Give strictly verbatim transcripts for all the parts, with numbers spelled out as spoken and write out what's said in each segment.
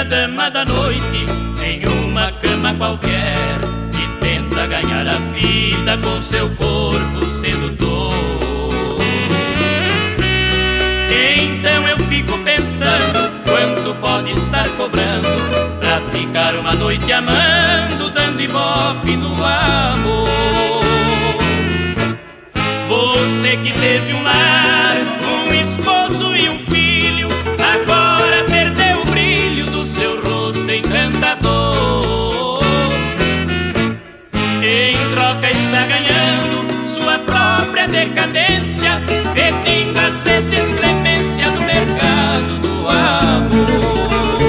Senhorita dama da noite, em uma cama qualquer, que tenta ganhar a vida com seu corpo sedutor. Então eu fico pensando quanto pode estar cobrando pra ficar uma noite amando, dando ibope no amor. Você que teve um lar, um esposo e um filho, agora perdeu o brilho do seu rosto encantador. Em troca está ganhando sua própria decadência, pedindo às vezes clemência no mercado do amor.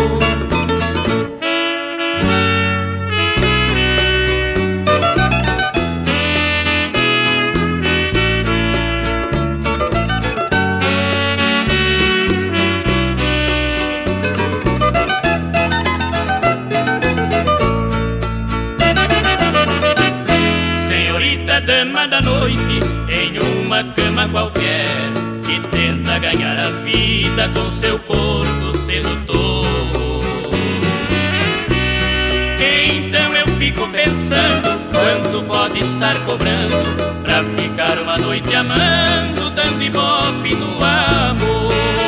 Dama da noite, em uma cama qualquer, que tenta ganhar a vida com seu corpo sedutor. Então eu fico pensando quanto pode estar cobrando pra ficar uma noite amando, dando ibope no amor.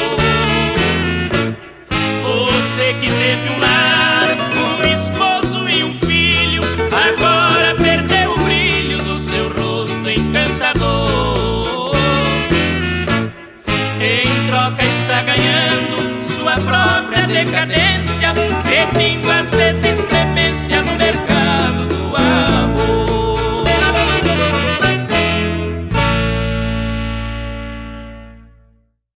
Você que teve um lar, um esposo e um filho, agora perdeu o brilho do seu rosto encantador. Em troca está ganhando sua própria decadência, pedindo às vezes